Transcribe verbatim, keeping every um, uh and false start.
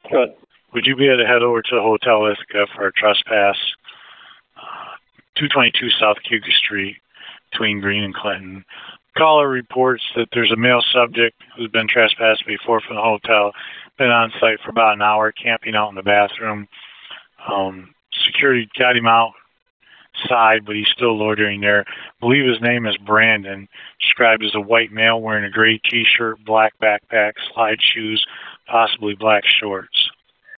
Good. Would you be able to head over to the Hotel Ithaca for a trespass, uh, two twenty-two South Cuga Street, between Green and Clinton? Caller reports that there's a male subject who's been trespassed before from the hotel, been on site for about an hour, camping out in the bathroom. Um, security got him outside, but he's still loitering there. I believe his name is Brandon, described as a white male wearing a gray t-shirt, black backpack, slide shoes, possibly black shorts.